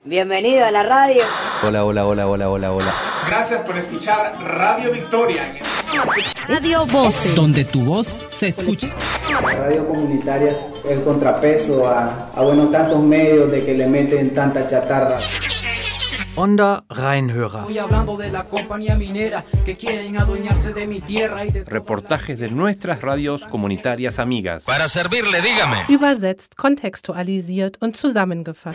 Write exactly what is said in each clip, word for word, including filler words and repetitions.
Bienvenido a la radio. Hola, hola, hola, hola, hola, hola. Gracias por escuchar Radio Victoria. Radio Voces, donde tu voz se escucha. Radio comunitaria, el contrapeso a, a bueno, tantos medios de que le meten tanta chatarra. Onda Rheinhörer. Estoy hablando de la compañía minera que quieren adueñarse de mi tierra y de... Reportajes de nuestras radios comunitarias amigas. Para servirle, dígame. Übersetzt, kontextualisiert und zusammengefasst.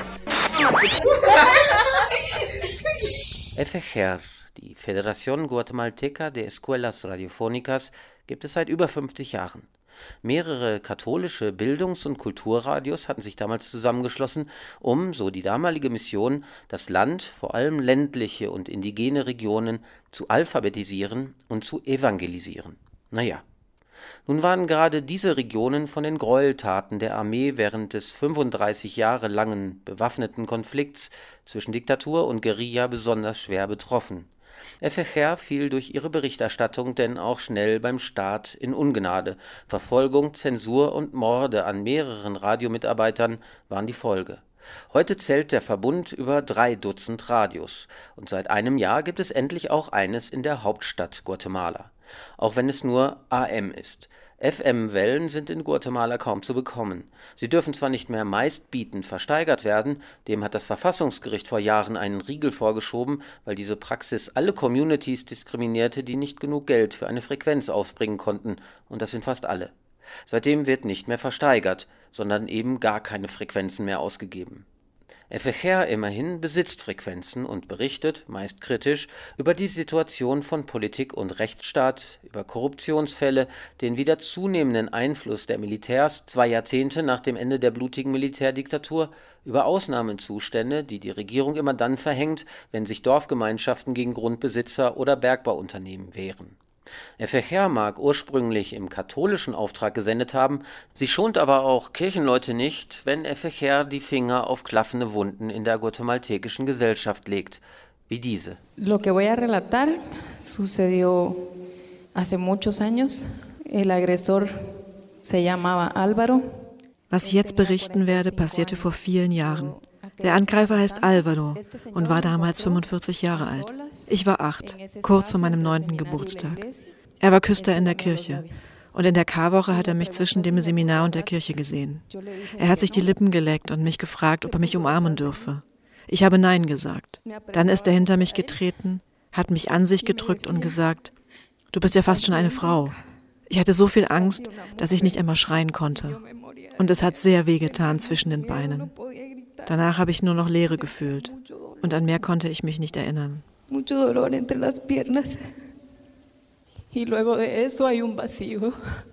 F G R, die Federación Guatemalteca de Escuelas Radiofónicas, gibt es seit über fünfzig Jahren. Mehrere katholische Bildungs- und Kulturradios hatten sich damals zusammengeschlossen, um, so die damalige Mission, das Land, vor allem ländliche und indigene Regionen, zu alphabetisieren und zu evangelisieren. Naja. Nun waren gerade diese Regionen von den Gräueltaten der Armee während des fünfunddreißig Jahre langen bewaffneten Konflikts zwischen Diktatur und Guerilla besonders schwer betroffen. F G R fiel durch ihre Berichterstattung denn auch schnell beim Staat in Ungnade. Verfolgung, Zensur und Morde an mehreren Radiomitarbeitern waren die Folge. Heute zählt der Verbund über drei Dutzend Radios und seit einem Jahr gibt es endlich auch eines in der Hauptstadt Guatemala. Auch wenn es nur A M ist. F M-Wellen sind in Guatemala kaum zu bekommen. Sie dürfen zwar nicht mehr meistbietend versteigert werden, dem hat das Verfassungsgericht vor Jahren einen Riegel vorgeschoben, weil diese Praxis alle Communities diskriminierte, die nicht genug Geld für eine Frequenz aufbringen konnten, und das sind fast alle. Seitdem wird nicht mehr versteigert, sondern eben gar keine Frequenzen mehr ausgegeben. F G R immerhin besitzt Frequenzen und berichtet, meist kritisch, über die Situation von Politik und Rechtsstaat, über Korruptionsfälle, den wieder zunehmenden Einfluss der Militärs zwei Jahrzehnte nach dem Ende der blutigen Militärdiktatur, über Ausnahmezustände, die die Regierung immer dann verhängt, wenn sich Dorfgemeinschaften gegen Grundbesitzer oder Bergbauunternehmen wehren. F G R mag ursprünglich im katholischen Auftrag gesendet haben, sie schont aber auch Kirchenleute nicht, wenn F G R die Finger auf klaffende Wunden in der guatemaltekischen Gesellschaft legt, wie diese. Lo que voy a relatar sucedió hace muchos años. El agresor se llamaba Álvaro. Was ich jetzt berichten werde, passierte vor vielen Jahren. Der Angreifer heißt Álvaro und war damals fünfundvierzig Jahre alt. Ich war acht, kurz vor meinem neunten Geburtstag. Er war Küster in der Kirche und in der Karwoche hat er mich zwischen dem Seminar und der Kirche gesehen. Er hat sich die Lippen geleckt und mich gefragt, ob er mich umarmen dürfe. Ich habe Nein gesagt. Dann ist er hinter mich getreten, hat mich an sich gedrückt und gesagt, du bist ja fast schon eine Frau. Ich hatte so viel Angst, dass ich nicht einmal schreien konnte. Und es hat sehr wehgetan zwischen den Beinen. Danach habe ich nur noch Leere gefühlt und an mehr konnte ich mich nicht erinnern. Mucho dolor entre las piernas. Y luego de eso hay un vacío.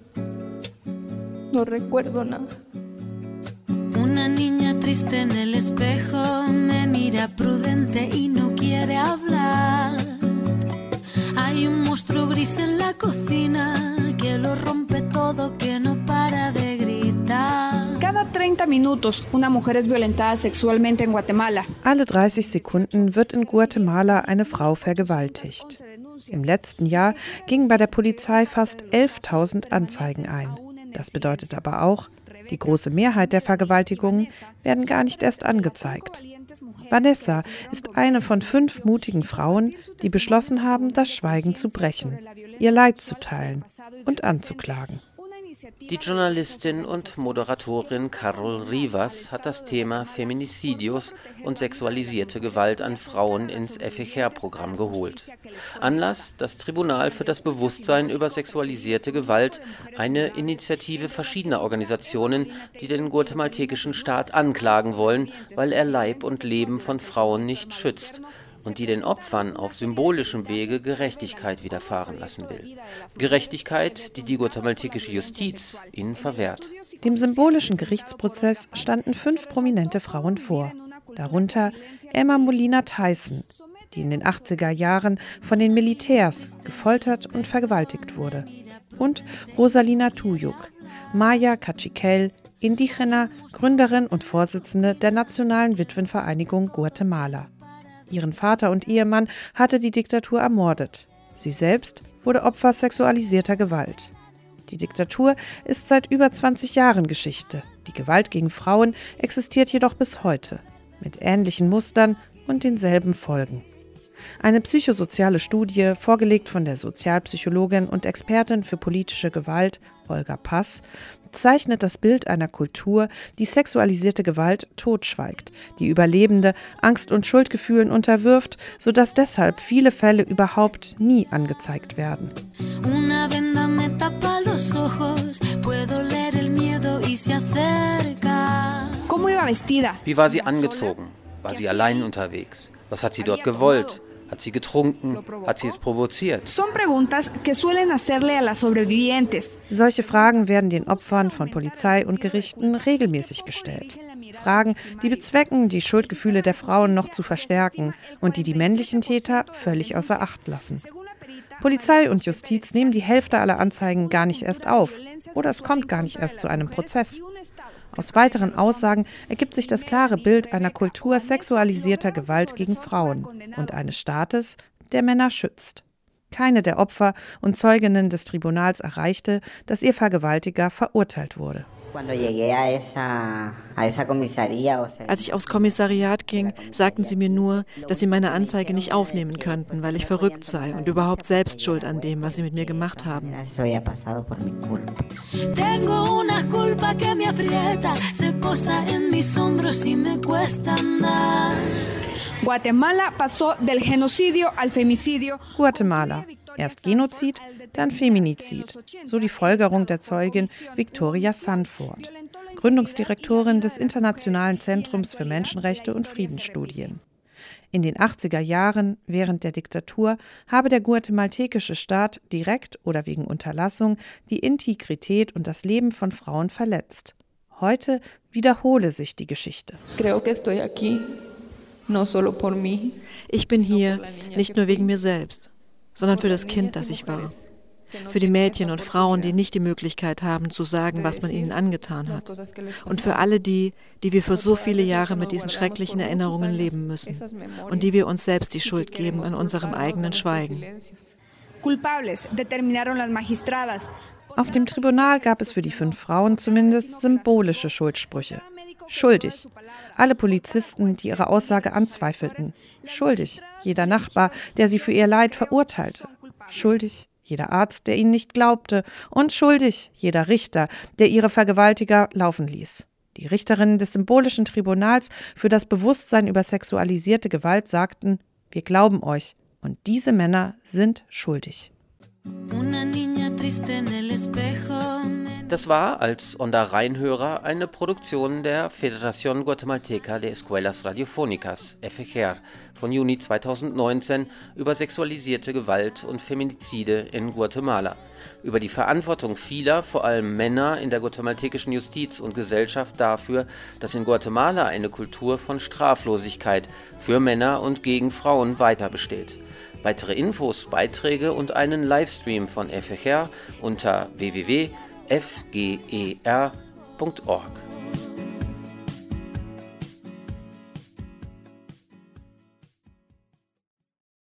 No recuerdo nada. Una niña triste en el espejo me mira prudente y no quiere hablar. Hay un monstruo gris en la cocina que lo rompe todo, que no para de gritar. Cada treinta minutos una mujer es violentada sexualmente en Guatemala. Alle dreißig Sekunden wird in Guatemala eine Frau vergewaltigt. Im letzten Jahr gingen bei der Polizei fast elftausend Anzeigen ein. Das bedeutet aber auch, die große Mehrheit der Vergewaltigungen werden gar nicht erst angezeigt. Vanessa ist eine von fünf mutigen Frauen, die beschlossen haben, das Schweigen zu brechen, ihr Leid zu teilen und anzuklagen. Die Journalistin und Moderatorin Carol Rivas hat das Thema Feminicidios und sexualisierte Gewalt an Frauen ins F G R-Programm geholt. Anlass: das Tribunal für das Bewusstsein über sexualisierte Gewalt, eine Initiative verschiedener Organisationen, die den guatemaltekischen Staat anklagen wollen, weil er Leib und Leben von Frauen nicht schützt und die den Opfern auf symbolischem Wege Gerechtigkeit widerfahren lassen will. Gerechtigkeit, die die guatemaltekische Justiz ihnen verwehrt. Dem symbolischen Gerichtsprozess standen fünf prominente Frauen vor, darunter Emma Molina Tyson, die in den achtziger Jahren von den Militärs gefoltert und vergewaltigt wurde, und Rosalina Tuyuk, Maya Cachiquel, Indigena, Gründerin und Vorsitzende der Nationalen Witwenvereinigung Guatemala. Ihren Vater und Ehemann hatte die Diktatur ermordet. Sie selbst wurde Opfer sexualisierter Gewalt. Die Diktatur ist seit über zwanzig Jahren Geschichte. Die Gewalt gegen Frauen existiert jedoch bis heute. mit ähnlichen Mustern und denselben Folgen. Eine psychosoziale Studie, vorgelegt von der Sozialpsychologin und Expertin für politische Gewalt, Olga Pass, zeichnet das Bild einer Kultur, die sexualisierte Gewalt totschweigt, die Überlebende Angst- und Schuldgefühlen unterwirft, sodass deshalb viele Fälle überhaupt nie angezeigt werden. Wie war sie angezogen? War sie allein unterwegs? Was hat sie dort gewollt? Hat sie getrunken? Hat sie es provoziert? Solche Fragen werden den Opfern von Polizei und Gerichten regelmäßig gestellt. Fragen, die bezwecken, die Schuldgefühle der Frauen noch zu verstärken und die die männlichen Täter völlig außer Acht lassen. Polizei und Justiz nehmen die Hälfte aller Anzeigen gar nicht erst auf oder es kommt gar nicht erst zu einem Prozess. Aus weiteren Aussagen ergibt sich das klare Bild einer Kultur sexualisierter Gewalt gegen Frauen und eines Staates, der Männer schützt. Keine der Opfer und Zeuginnen des Tribunals erreichte, dass ihr Vergewaltiger verurteilt wurde. Als ich aufs Kommissariat ging, sagten sie mir nur, dass sie meine Anzeige nicht aufnehmen könnten, weil ich verrückt sei und überhaupt selbst schuld an dem, was sie mit mir gemacht haben. Guatemala. Erst Genozid, dann Feminizid, so die Folgerung der Zeugin Victoria Sanford, Gründungsdirektorin des Internationalen Zentrums für Menschenrechte und Friedensstudien. In den achtziger Jahren, während der Diktatur, habe der guatemaltekische Staat direkt oder wegen Unterlassung die Integrität und das Leben von Frauen verletzt. Heute wiederhole sich die Geschichte. Ich bin hier nicht nur wegen mir selbst, sondern für das Kind, das ich war. Für die Mädchen und Frauen, die nicht die Möglichkeit haben, zu sagen, was man ihnen angetan hat. Und für alle die, die wir für so viele Jahre mit diesen schrecklichen Erinnerungen leben müssen. Und die wir uns selbst die Schuld geben an unserem eigenen Schweigen. Auf dem Tribunal gab es für die fünf Frauen zumindest symbolische Schuldsprüche. Schuldig. Alle Polizisten, die ihre Aussage anzweifelten. Schuldig. Jeder Nachbar, der sie für ihr Leid verurteilte. Schuldig. Jeder Arzt, der ihnen nicht glaubte. Und schuldig. Jeder Richter, der ihre Vergewaltiger laufen ließ. Die Richterinnen des symbolischen Tribunals für das Bewusstsein über sexualisierte Gewalt sagten, wir glauben euch. Und diese Männer sind schuldig. Das war als Onda Reinhörer eine Produktion der Federación Guatemalteca de Escuelas Radiofónicas, F G R, von Juni zweitausendneunzehn über sexualisierte Gewalt und Feminizide in Guatemala. Über die Verantwortung vieler, vor allem Männer, in der guatemaltekischen Justiz und Gesellschaft dafür, dass in Guatemala eine Kultur von Straflosigkeit für Männer und gegen Frauen weiter besteht. Weitere Infos, Beiträge und einen Livestream von F G R unter w w w punkt f g e r punkt org.